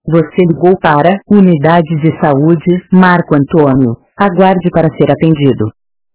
Você ligou para Unidade de Saúde, Marco Antônio. Aguarde para ser atendido.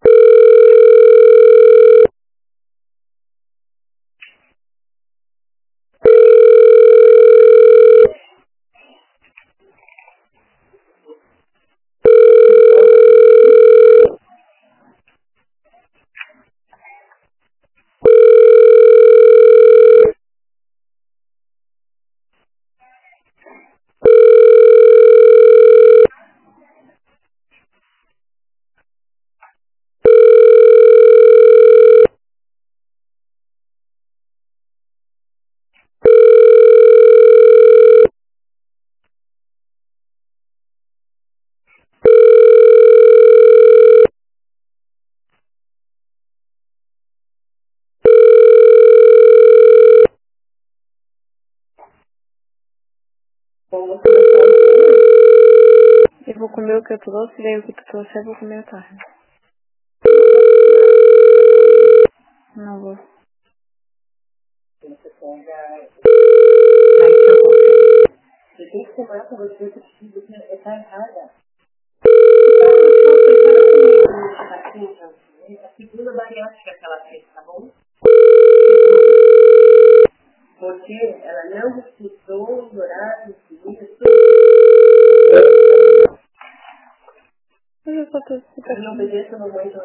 Eu vou comer o que eu trouxe, daí o que tu trouxe eu vou comer à tarde. Não vou. Eu já só tô super.